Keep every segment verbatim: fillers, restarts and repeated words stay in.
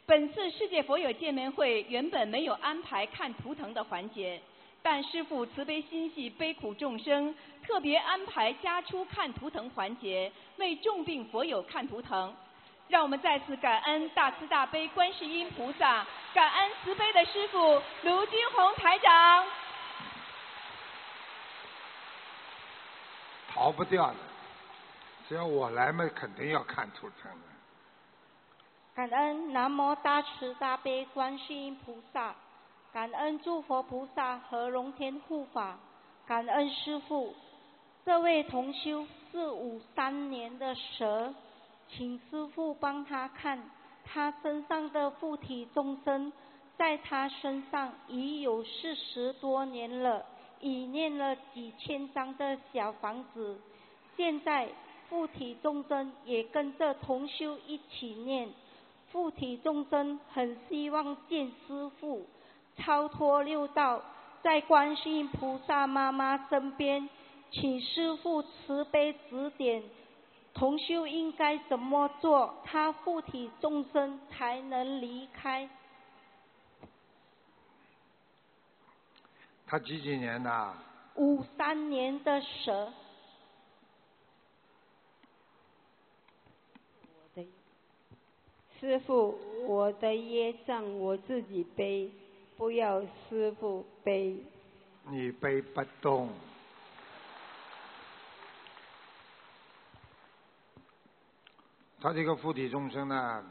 本次世界佛友见面会原本没有安排看图腾的环节，但师父慈悲心系悲苦众生，特别安排加出看图腾环节，为重病佛友看图腾。让我们再次感恩大慈大悲观世音菩萨，感恩慈悲的师父卢金红台长。 逃不掉的，只要我来嘛，肯定要看图腾的。 感恩南无大慈大悲观世音菩萨，感恩诸佛菩萨和龙天护法，感恩师父。这位同修四五三年的蛇，请师父帮他看他身上的附体众生，在他身上已有四十多年了，已念了几千张的小房子，现在附体众生也跟着同修一起念。附体众生很希望见师父，超脱六道，在观世音菩萨妈妈身边，请师父慈悲指点，同修应该怎么做，他附体众生才能离开？ 他几几年的？ 五三年的蛇。 师父，我的业障我自己背，不要师父背。 你背不动。他这个附体众生呢，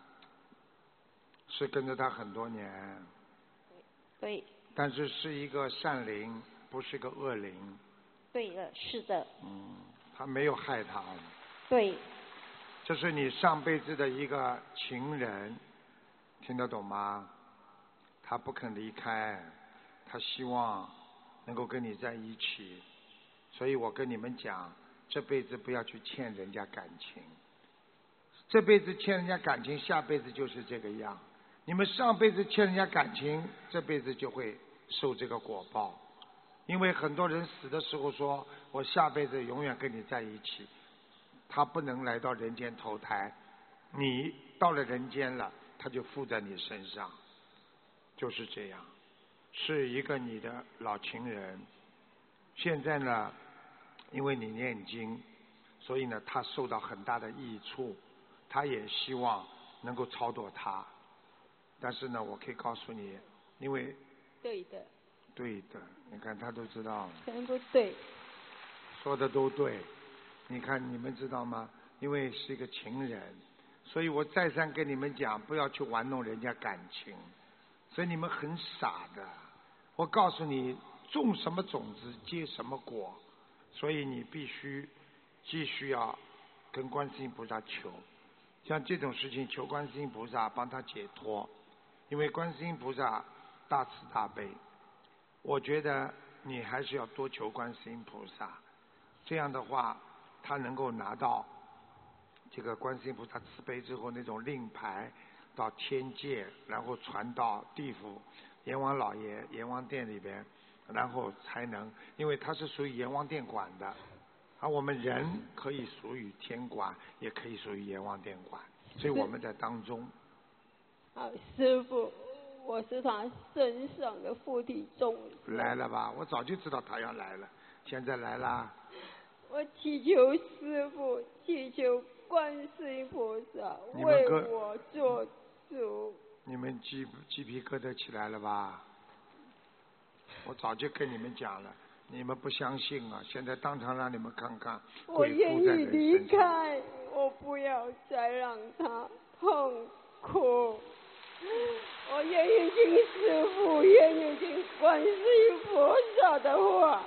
是跟着他很多年。 对。 但是是一个善灵，不是个恶灵。 对了，是的。 嗯，他没有害他。 对。 这是你上辈子的一个情人，听得懂吗？他不肯离开，他希望能够跟你在一起，所以我跟你们讲，这辈子不要去欠人家感情。这辈子欠人家感情，下辈子就是这个样。你们上辈子欠人家感情，这辈子就会受这个果报。因为很多人死的时候说，我下辈子永远跟你在一起。他不能来到人间投胎，你到了人间了，他就附在你身上，就是这样，是一个你的老情人。现在呢，因为你念经，所以呢，他受到很大的益处，他也希望能够超度他。但是呢，我可以告诉你，因为对的， 对的，你看他都知道， 全部对， 说的都对。你看你们知道吗？因为是一个情人，所以我再三跟你们讲，不要去玩弄人家感情。所以你们很傻的，我告诉你，种什么种子结什么果，所以你必须继续要跟观世音菩萨求。像这种事情求观世音菩萨帮他解脱，因为观世音菩萨大慈大悲。我觉得你还是要多求观世音菩萨，这样的话他能够拿到这个观世音菩萨慈悲之后那种令牌到天界，然后传到地府阎王老爷阎王殿里边，然后才能，因为它是属于阎王殿管的，而我们人可以属于天管，也可以属于阎王殿管，所以我们在当中。 好，师父，我是他身上的附体众生。 来了吧，我早就知道他要来了，现在来啦。 我祈求师父，祈求观世音菩萨为我做主。 你们鸡鸡皮疙瘩起来了吧？我早就跟你们讲了，你们不相信啊！现在当场让你们看看， 我愿意离开，我不要再让他痛苦。我愿意听师父，愿意听观世音菩萨的话。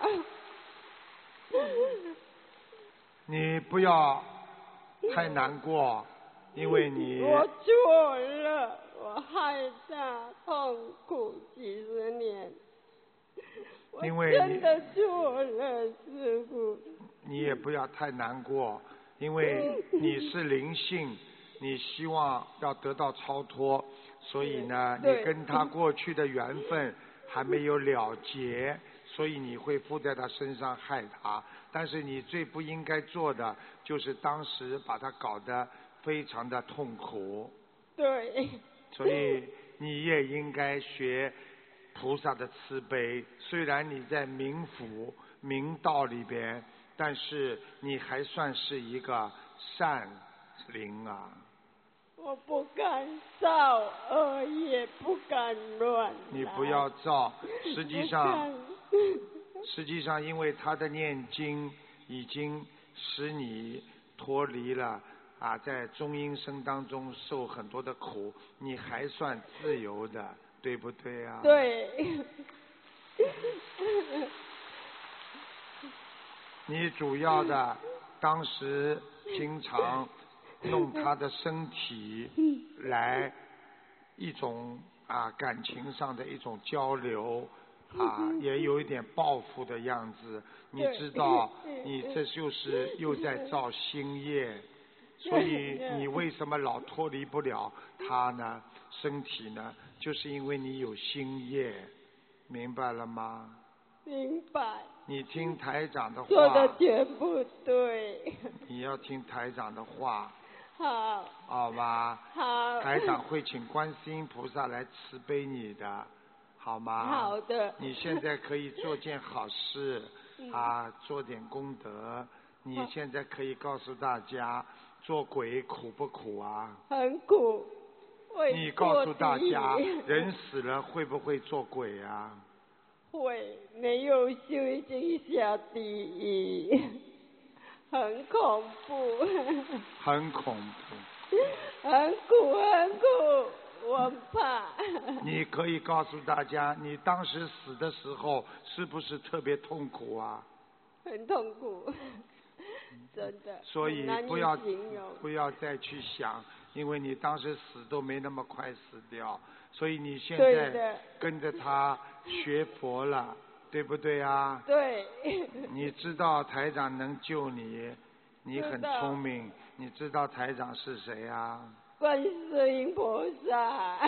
你不要太难过，因为你我错了，我害他痛苦几十年， 因为我真的错了，师父。 你也不要太难过，因为你是灵性，你希望要得到超脱，所以呢，你跟他过去的缘分还没有了结，所以你会附在他身上害他。但是你最不应该做的就是当时把他搞得非常的痛苦。 对。 所以你也应该学菩萨的慈悲。虽然你在冥府明道里边，但是你还算是一个善灵啊。 我不敢造恶，也不敢乱来。 你不要造，实际上，实际上，因为他的念经已经使你脱离了啊，在中阴身当中受很多的苦，你还算自由的，对不对啊？ 对。 你主要的当时经常弄他的身体来一种啊感情上的一种交流啊，也有一点报复的样子。你知道，你这就是又在造新业，所以你为什么老脱离不了他呢？身体呢？就是因为你有新业，明白了吗？ 明白。 你听台长的话。 说的全部对。 你要听台长的话。 好。 好吧。 好。 台长会请观世音菩萨来慈悲你的，好吗？ 好的。 你现在可以做件好事啊，做点功德。你现在可以告诉大家，做鬼苦不苦啊？ 很苦。 你告诉大家，人死了会不会做鬼啊？ 会，没有修已经下地狱，很恐怖。 很恐怖。 很苦很苦，我怕。 你可以告诉大家，你当时死的时候是不是特别痛苦啊？ 很痛苦，真的。 所以不要不要再去想，因为你当时死都没那么快死掉，所以你现在跟着他学佛了，对不对啊？ 对。 你知道台长能救你，你很聪明，你知道台长是谁啊？ 观世音菩萨。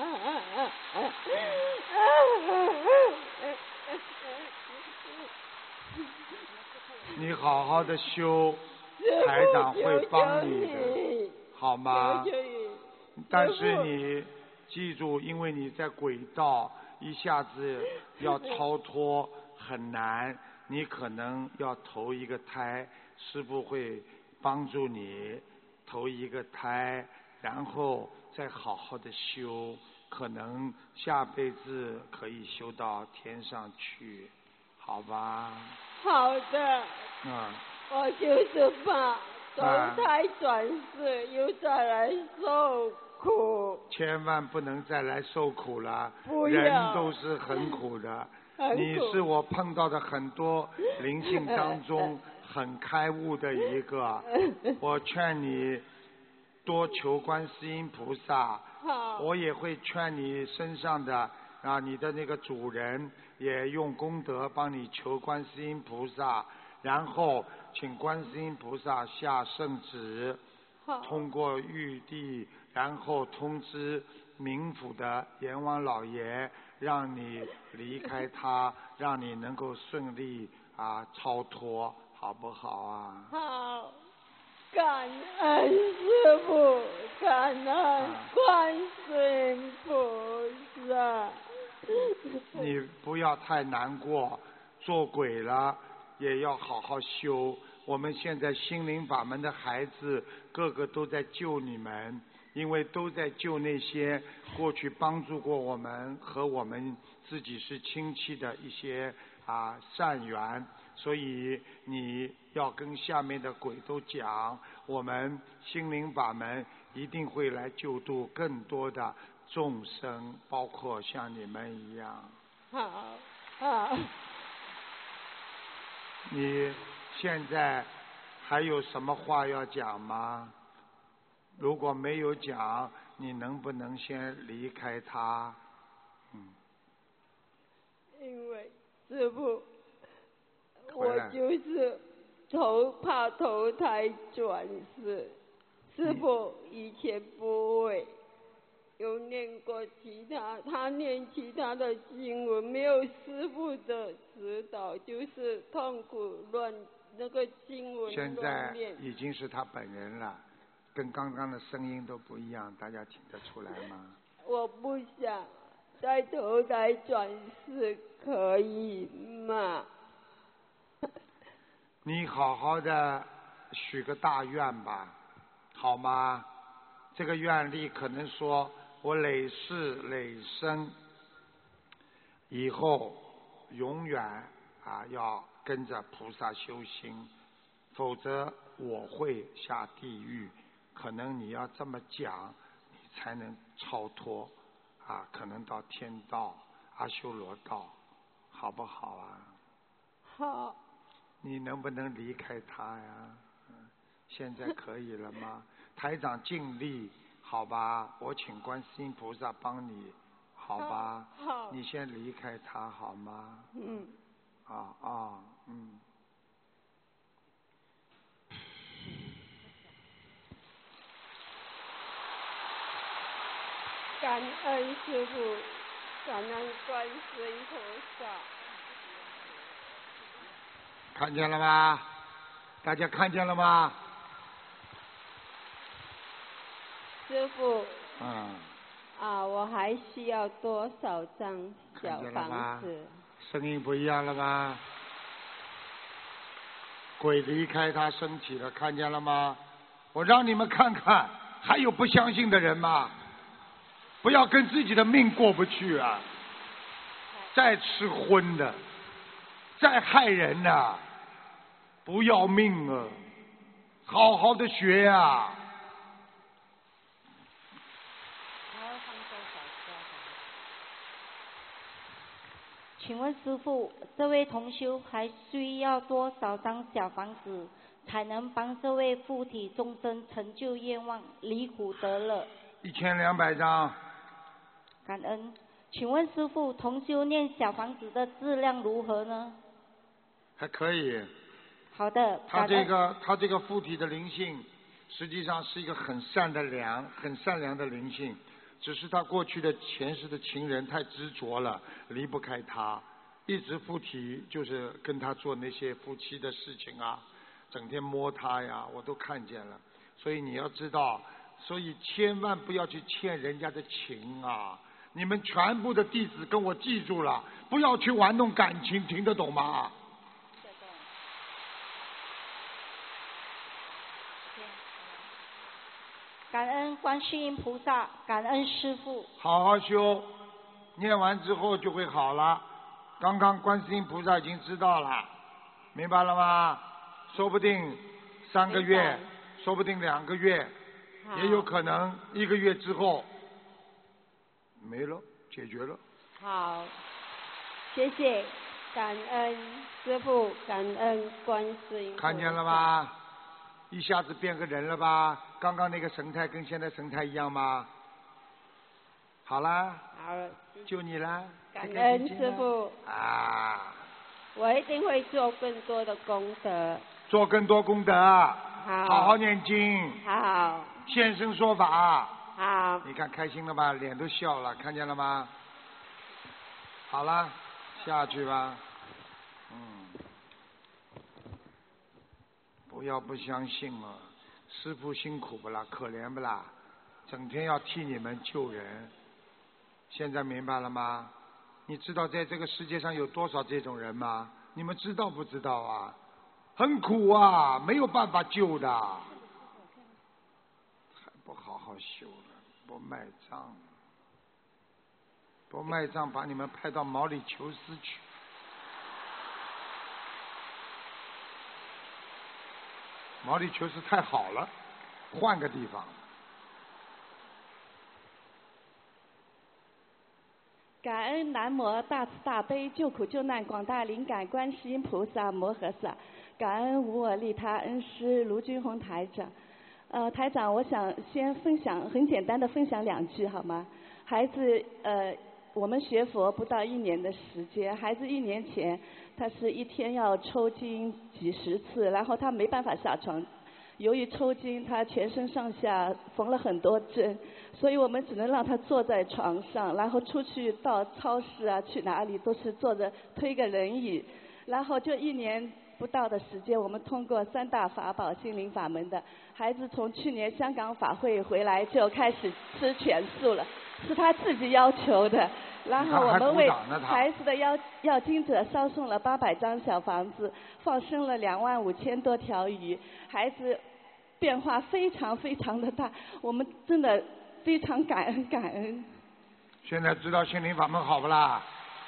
你好好的修，台长会帮你的，好吗？但是你记住，因为你在轨道，一下子要超脱很难，你可能要投一个胎，师父会帮助你投一个胎，然后再好好的修，可能下辈子可以修到天上去，好吧？ 好的。 嗯。 我就是怕投胎转世又再来受苦。 千万不能再来受苦了， 不要人都是很苦的。 很苦。 你是我碰到的很多灵性当中很开悟的一个，我劝你多求观世音菩萨。 好。 我也会劝你身上的啊，你的那个主人也用功德帮你求观世音菩萨，然后请观世音菩萨下圣旨，通过玉帝，然后通知冥府的阎王老爷，让你离开他，让你能够顺利啊超脱，好不好啊？ 好，感恩师父，感恩观世音菩萨。 你不要太难过，做鬼了也要好好修。我们现在心灵法门的孩子个个都在救你们，因为都在救那些过去帮助过我们和我们自己是亲戚的一些啊善缘，所以你要跟下面的鬼都讲，我们心灵法门一定会来救度更多的众生，包括像你们一样。 好，好。 你现在还有什么话要讲吗？如果没有讲，你能不能先离开他？嗯。 因为师父，我就是投怕投胎转世，师父以前不会。有念过其他，他念其他的经文，没有师父的指导，就是痛苦乱那个经文现乱念。 在已经是他本人了，跟刚刚的声音都不一样，大家听得出来吗？ 我不想再投胎转世，可以吗？ 你好好的许个大愿吧，好吗？这个愿力可能说，我累世累生以后永远啊要跟着菩萨修心，否则我会下地狱。可能你要这么讲，你才能超脱啊，可能到天道、阿修罗道，好不好啊？ 好。 你能不能离开他呀？嗯，现在可以了吗？台长尽力，好吧？我请观世音菩萨帮你，好吧？ 好。好你先离开他好吗？ 嗯。 啊啊嗯。 感恩师父，感恩观世音菩萨。 看见了吗？大家看见了吗？ 师父。 嗯。 啊，我还需要多少张小看见了吗房子？ 声音不一样了吗？鬼离开他身体了，看见了吗？我让你们看看，还有不相信的人吗？不要跟自己的命过不去啊！再吃荤的，再害人呐、啊，不要命啊！好好的学呀、啊！ 请问师父，这位同修还需要多少张小房子，才能帮这位附体众生成就愿望，离苦得乐？ 一千两百张。 感恩。请问师父，同修念小房子的质量如何呢？ 还可以。 好的。 他这个他这个附体的灵性，实际上是一个很善的良、很善良的灵性，只是他过去的前世的情人太执着了，离不开他，一直附体，就是跟他做那些夫妻的事情啊，整天摸他呀，我都看见了。所以你要知道，所以千万不要去欠人家的情啊！你们全部的弟子跟我记住了，不要去玩弄感情，听得懂吗？ 感恩观世音菩萨，感恩师父。 好好修，念完之后就会好了。刚刚观世音菩萨已经知道了，明白了吗？说不定三个月，说不定两个月，也有可能一个月之后没了，解决了。 好，谢谢，感恩师父，感恩观世音菩萨。 看见了吗？一下子变个人了吧？刚刚那个神态跟现在神态一样吗？好啦， 好了， 就你啦， 感恩师父啊！ 我一定会做更多的功德， 做更多功德， 好， 好好念经， 好， 现身说法， 好。 你看开心了吧？脸都笑了，看见了吗？好了，下去吧。嗯，不要不相信了，师父辛苦不啦？可怜不啦？整天要替你们救人，现在明白了吗？你知道在这个世界上有多少这种人吗？你们知道不知道啊？很苦啊，没有办法救的，还不好好修了，不卖账，不卖账，把你们派到毛里求斯去。毛里求斯太好了，换个地方。 感恩南无大慈大悲救苦救难广大灵感观世音菩萨摩诃萨，感恩无我利他恩师卢军宏台长。呃，台长，我想先分享很简单的分享两句好吗？孩子，呃，我们学佛不到一年的时间，孩子一年前他是一天要抽筋几十次，然后他没办法下床。由于抽筋，他全身上下缝了很多针，所以我们只能让他坐在床上，然后出去到超市啊，去哪里都是坐着推个轮椅，然后就一年不到的时间，我们通过三大法宝心灵法门的孩子，从去年香港法会回来就开始吃全素了。 是他自己要求的。然后我们为孩子的要要经者烧送了八百张小房子，放生了两万五千多条鱼，孩子变化非常非常的大，我们真的非常感恩感恩。 现在知道心灵法门好不啦？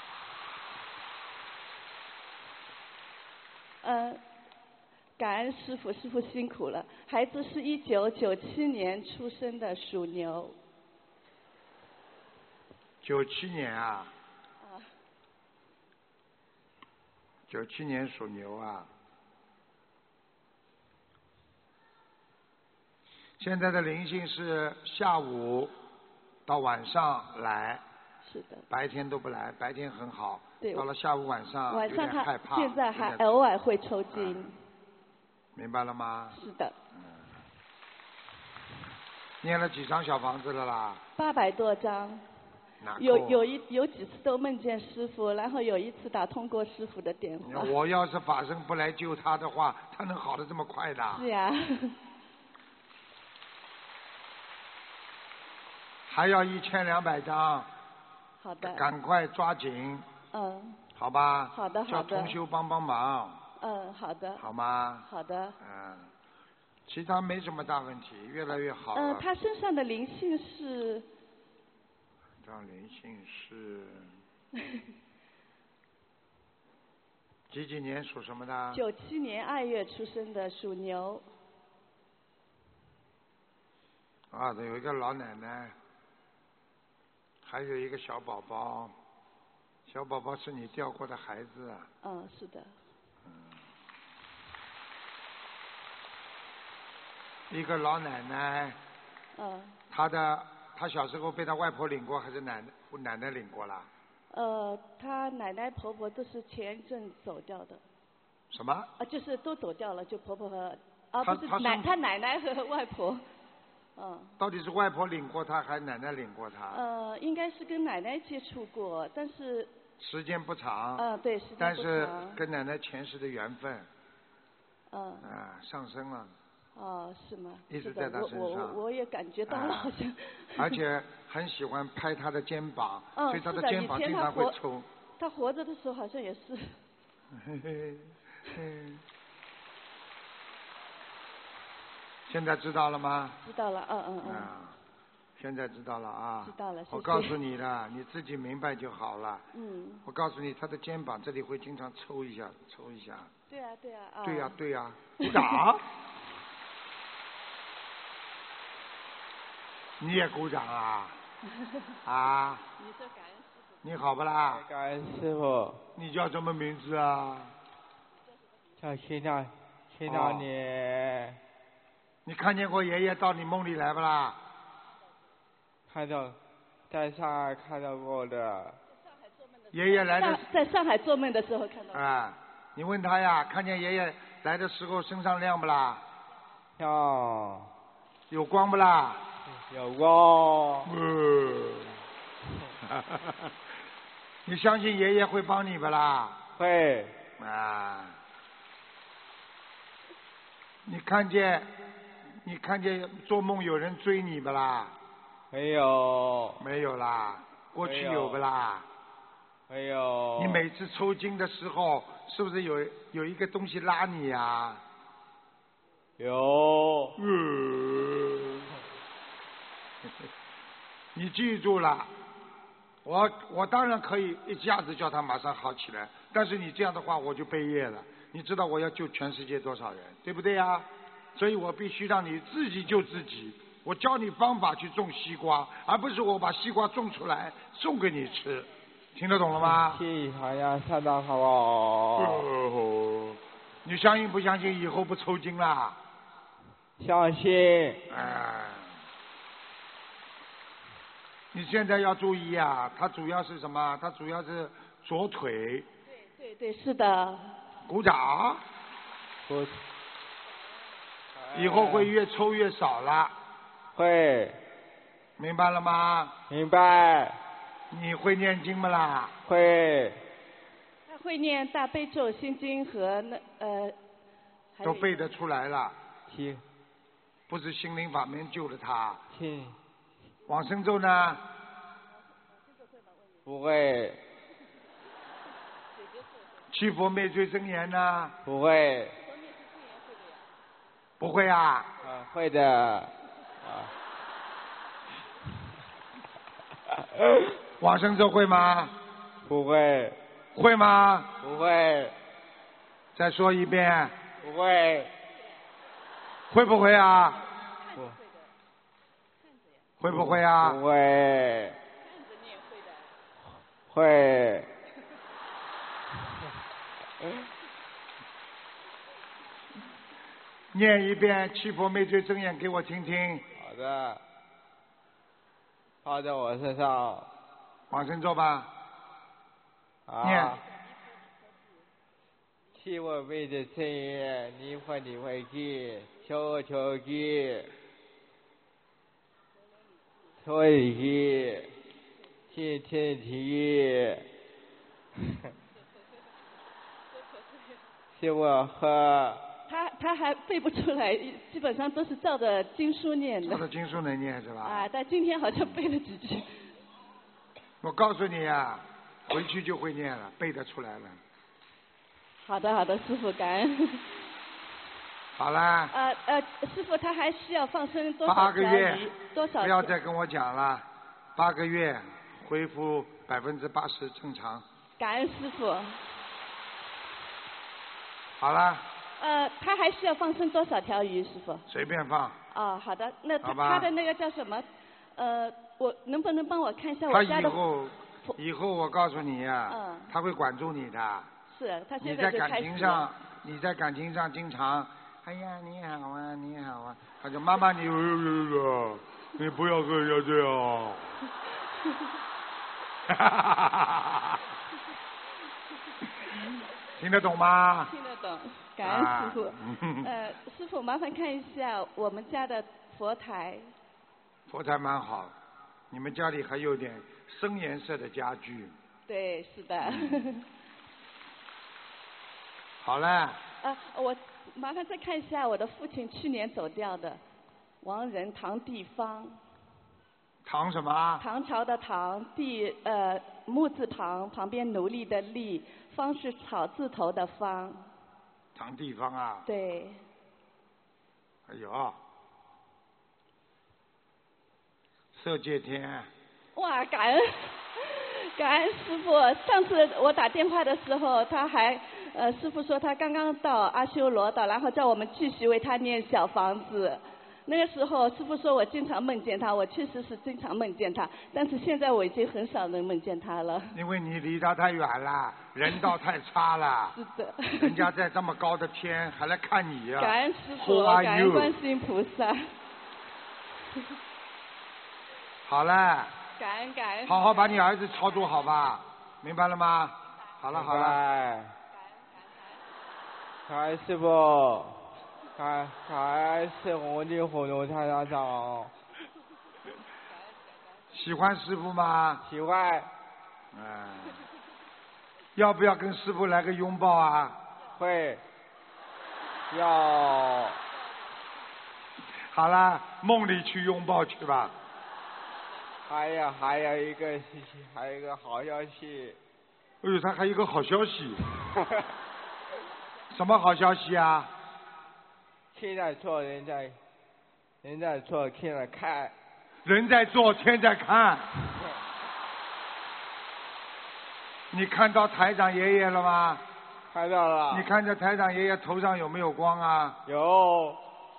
嗯，感恩师傅，师傅辛苦了。孩子是一九九七年出生的，属牛。 九七年啊？ 啊。 九七年属牛啊。现在的灵性是下午到晚上来。 是的。 白天都不来，白天很好。 对。 到了下午晚上晚上他害怕。 现在还偶尔会抽筋。 啊、明白了吗？ 是的。 嗯。念了几张小房子了啦？ 八百多张。有有一有几次都梦见师傅，然后有一次打通过师傅的电话。 我要是法身不来救他的话，他能好得这么快的？ 是呀。 还要一千两百张。 好的。 赶快抓紧。 嗯。 好吧。 好的好的。叫同修帮帮忙。 嗯，好的。 好吗？ 好的。 嗯。其他没什么大问题，越来越好了。 嗯，他身上的灵性是。 这灵性是几几年属什么的？ 九七年二月出生的，属牛。 啊，有一个老奶奶，还有一个小宝宝，小宝宝是你掉过的孩子啊？ 嗯，是的。 嗯。一个老奶奶。 嗯。 她的。他小时候被他外婆领过，还是奶奶奶奶领过啦？ 呃，他奶奶婆婆都是前一阵走掉的。 什么？ 啊，就是都走掉了，就婆婆和啊不是他奶他奶奶和外婆，嗯。 到底是外婆领过他，还是奶奶领过他？ 呃，应该是跟奶奶接触过，但是。 时间不长。 嗯、呃，对，时间不长。 但是跟奶奶前世的缘分。 嗯。 啊，上升了。 哦，是吗？ 一直在他身上。 我我我也感觉到了，好像。 而且很喜欢拍他的肩膀， 嗯、 所以他的肩膀经常会抽。 他活着的时候好像也是。 嘿嘿嘿。现在知道了吗？ 知道了，嗯嗯嗯。 啊，现在知道了啊。 知道了，谢谢。 我告诉你了，你自己明白就好了。 嗯。 我告诉你，他的肩膀这里会经常抽一下，抽一下。 对啊对啊啊。 对呀对呀，鼓掌。你也鼓掌啊？啊？ 你说感恩师傅。 你好不啦？ 感恩师傅。 你叫什么名字啊？ 叫谢大谢大年。 哦。你看见过爷爷到你梦里来不啦？ 看到，在上海看到过的。 爷爷来的。 在上海做梦的时候看到。 啊，你问他呀，看见爷爷来的时候身上亮不啦？ 亮。 有光不啦？ 有光。 嗯。你相信爷爷会帮你不啦？ 会。 啊。你看见，你看见做梦有人追你不啦？ 没有。 没有啦。过去有不啦？ 没有。 你每次抽筋的时候，是不是有有一个东西拉你呀、啊？ 有。 嗯。你记住了，我我当然可以一下子叫他马上好起来，但是你这样的话我就背业了。你知道我要救全世界多少人，对不对呀？所以我必须让你自己救自己。我教你方法去种西瓜，而不是我把西瓜种出来送给你吃。听得懂了吗？ 谢谢好呀，上当好不好？ 哦，你相信不相信以后不抽筋啦？ 相信。 哎，你现在要注意啊，它主要是什么？它主要是左腿。 对对对，是的。 鼓掌。 鼓。 以后会越抽越少了。 会。 明白了吗？ 明白。 你会念经吗啦？ 会。 他会念大悲咒、心经和那呃。 都背得出来了。 行。 不是心灵法门救了他。 行。 往生咒呢？ 不会。 七佛灭罪真言呢？ 不会。 不会啊？ 啊，会的。啊。 往生咒会吗？ 不会。 会吗？ 不会。 再说一遍。 不会。 会不会啊？ 不。 会不会啊？ 不会。会。 念一遍七佛灭罪真言给我听听。 好的。放在我身上。 往生咒吧。 啊。 念。 七佛灭罪真言，你会你会记，求求记，所以记，天天记。希望喝。 他他还背不出来，基本上都是照着经书念的。 照着经书能念是吧？ 啊，但今天好像背了几句。 我告诉你啊，回去就会念了，背得出来了。 好的好的，师傅感恩。 好啦。 呃呃，师傅他还需要放生多少八个月， 多少？ 不要再跟我讲了，八个月恢复百分之八十正常。 感恩师傅。 好了。 呃，他还需要放生多少条鱼，师傅？ 随便放。 哦，好的，那他好他的那个叫什么？呃，我能不能帮我看一下我家的？ 他以后以后我告诉你呀、 嗯， 他会管住你的。 是，他你在感现在就开始情上，你在感情上经常，哎呀你好啊你好啊，他就妈妈你你不要跟人家这样。听得懂吗？ 听得懂，感恩师傅。 啊、 呃，师傅麻烦看一下我们家的佛台。 佛台蛮好，你们家里还有点深颜色的家具。 对，是的。 嗯、好了。 啊，我麻烦再看一下我的父亲去年走掉的，亡人唐地方。 唐什么？ 唐朝的唐，地呃木字旁，旁边奴隶的隶，方是草字头的方。 唐地方啊？ 对。 哎呦，色界天。 哇，感恩感恩师傅！上次我打电话的时候，他还呃师傅说他刚刚到阿修罗道，然后叫我们继续为他念小房子。那个时候，师傅说我经常梦见他，我确实是经常梦见他，但是现在我已经很少能梦见他了。 因为你离他太远了，人道太差了。 是的。 人家在这么高的天还来看你呀、啊！ 感恩师傅，感恩观世音菩萨。 好了。 感恩感恩。 好好把你儿子操作好吧，明白了吗？好了好了。 感恩师傅。感感恩是红的火龙太上长。 喜欢师傅吗？ 喜欢。 嗯。要不要跟师傅来个拥抱啊？ 会。要。 好啦，梦里去拥抱去吧。 还有还有一个还有一个好消息。 哎呦，他还有一个好消息。什么好消息啊？ 天在做，人在人在做，天在看。 人在做，天在看。你看到台长爷爷了吗？ 看到了。 你看着台长爷爷头上有没有光啊？ 有。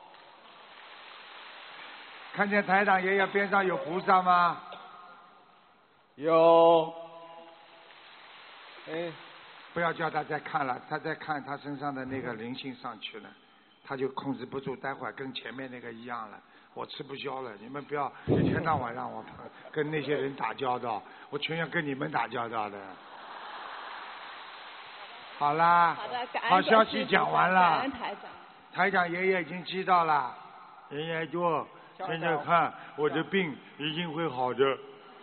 看见台长爷爷边上有菩萨吗？ 有。哎， 不要叫他再看了，他再看他身上的那个灵性上去了。他就控制不住，待会儿跟前面那个一样了，我吃不消了。你们不要一天到晚让我跟那些人打交道，我全要跟你们打交道的。好啦， 好的，感恩好消息讲完了。 感恩台长。 台长爷爷已经知道了，爷爷就现在看我的病一定会好的。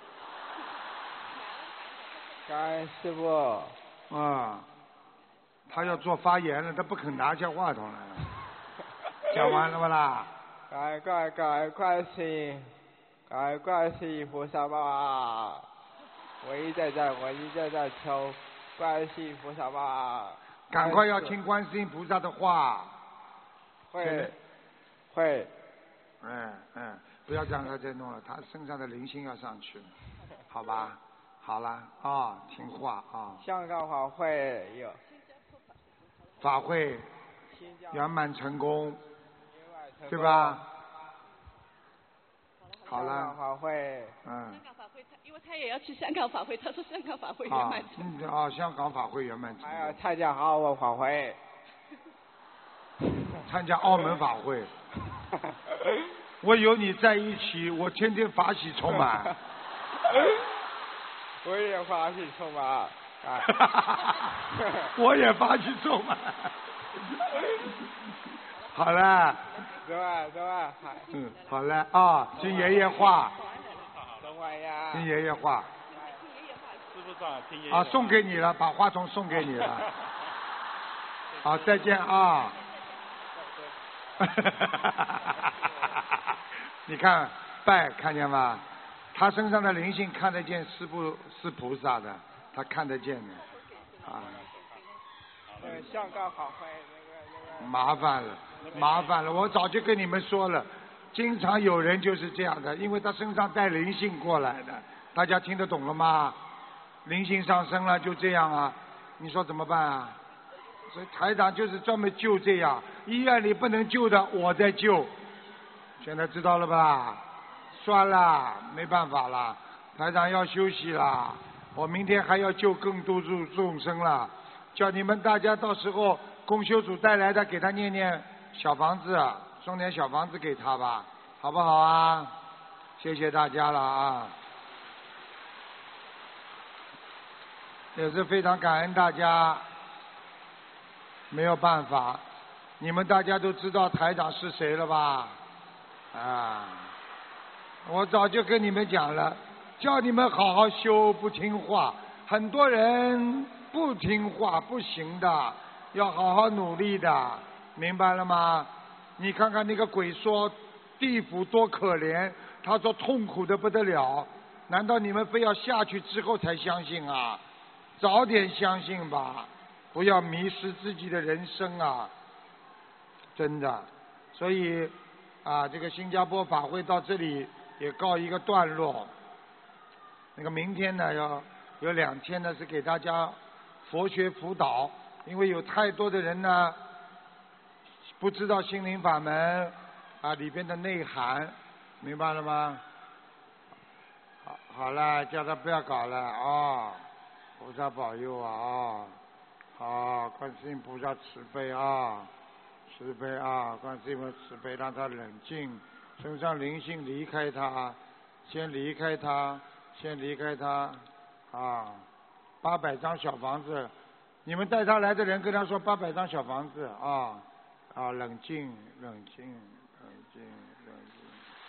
感恩师傅。 啊，他要做发言了，他不肯拿下话筒了。讲完了不啦？ 感恩感恩感恩观世音，感恩观世音菩萨吧。 我一再在，我一再在求观世音菩萨吧。 赶快要听观世音菩萨的话。 会，会。 嗯嗯，不要让他再弄了，他身上的灵性要上去了，好吧？好了啊、哦，听话啊。哦、 香港法会有。 法会圆满成功，对吧？好了。 香港法会。 嗯。 香港法会，因为他也要去香港法会，他说香港法会圆满成功。 啊，嗯、香港法会圆满成功。 还要参加澳门法会。 参加澳门法会。我有你在一起，我天天法喜充满。 我也法喜充满。 我也法喜充满。好了。 走吧，走吧。 嗯，好了啊，听爷爷话。 等会呀。 听爷爷话。 师傅长，听爷爷。 啊，送给你了，把话筒送给你了。好，再见啊。你看拜看见吗？他身上的灵性看得见师父是菩萨的，他看得见的啊。 呃，香港法会那个那个。 麻烦了，麻烦了！我早就跟你们说了，经常有人就是这样的，因为他身上带灵性过来的，大家听得懂了吗？灵性上升了就这样啊，你说怎么办啊？所以台长就是专门救这样，医院里不能救的我在救，现在知道了吧？算了，没办法了，台长要休息了，我明天还要救更多众众生了，叫你们大家到时候公修组带来的给他念念小房子，送点小房子给他吧，好不好啊？谢谢大家了啊！也是非常感恩大家。没有办法，你们大家都知道台长是谁了吧？啊，我早就跟你们讲了，叫你们好好修，不听话，很多人不听话不行的，要好好努力的，明白了吗？你看看那个鬼说地府多可怜，他说痛苦的不得了，难道你们非要下去之后才相信啊？早点相信吧。不要迷失自己的人生啊！真的，所以啊，这个新加坡法会到这里也告一个段落。那个明天呢，要有两天呢是给大家佛学辅导，因为有太多的人呢不知道心灵法门啊里边的内涵，明白了吗？好，好了，叫他不要搞了啊、哦！菩萨保佑啊！哦啊，观世音菩萨慈悲啊，慈悲啊，观世音菩萨慈悲，让他冷静，身上灵性离开他，先离开他，先离开他，啊，八百张小房子，你们带他来的人跟他说八百张小房子啊，啊，冷静，冷静，冷静，冷静。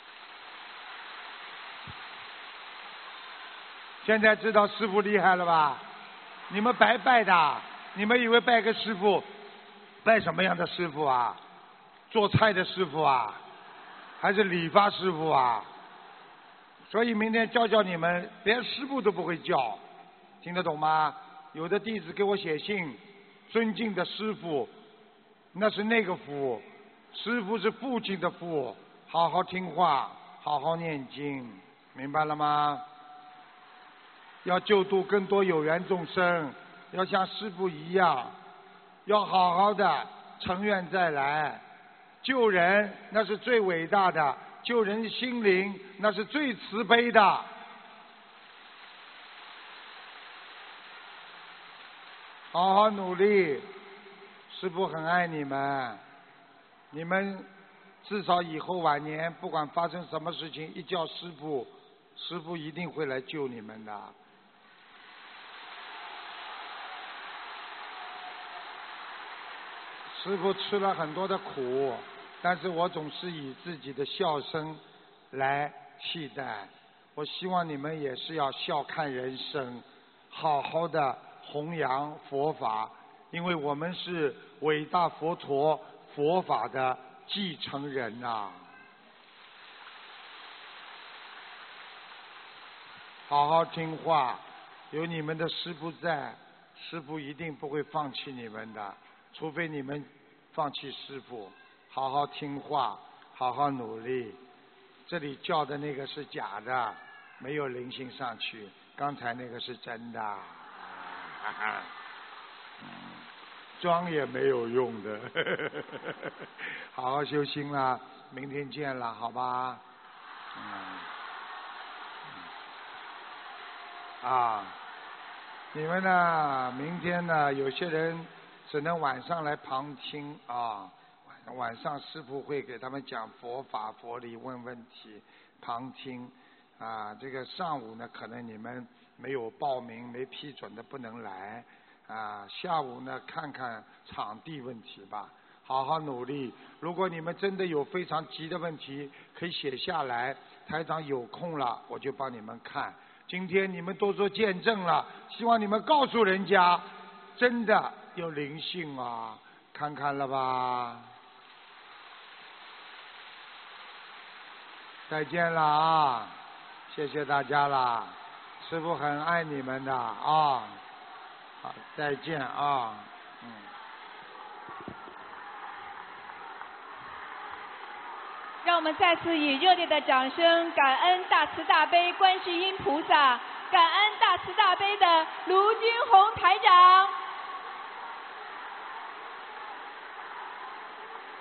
现在知道师父厉害了吧？你们白拜的。你们以为拜个师傅，拜什么样的师傅啊？做菜的师傅啊，还是理发师傅啊？所以明天教教你们，连师傅都不会叫，听得懂吗？有的弟子给我写信，尊敬的师傅，那是那个父，师傅是父亲的父，好好听话，好好念经，明白了吗？要救度更多有缘众生。要像师父一样，要好好的成愿再来，救人那是最伟大的，救人心灵那是最慈悲的。好好努力，师父很爱你们，你们至少以后晚年不管发生什么事情，一叫师父，师父一定会来救你们的。师父吃了很多的苦，但是我总是以自己的笑声来替代。我希望你们也是要笑看人生，好好的弘扬佛法，因为我们是伟大佛陀佛法的继承人呐、啊。好好听话， 有你们的师父在，师父一定不会放弃你们的，除非你们放弃师父，好好听话，好好努力。这里叫的那个是假的，没有灵性上去，刚才那个是真的。哈哈嗯装也没有用的，好好修心啦，明天见了，好吧？嗯，啊，你们呢？明天呢？有些人只能晚上来旁听啊，晚上师父会给他们讲佛法、佛理，问问题，旁听啊。这个上午呢，可能你们没有报名、没批准的不能来。啊，下午呢看看场地问题吧，好好努力。如果你们真的有非常急的问题，可以写下来，台长有空了我就帮你们看。今天你们都做见证了，希望你们告诉人家，真的有灵性啊，看看了吧。再见了啊，谢谢大家啦，师父很爱你们的啊。好，再见啊，嗯。 让我们再次以热烈的掌声，感恩大慈大悲观世音菩萨，感恩大慈大悲的卢军宏台长。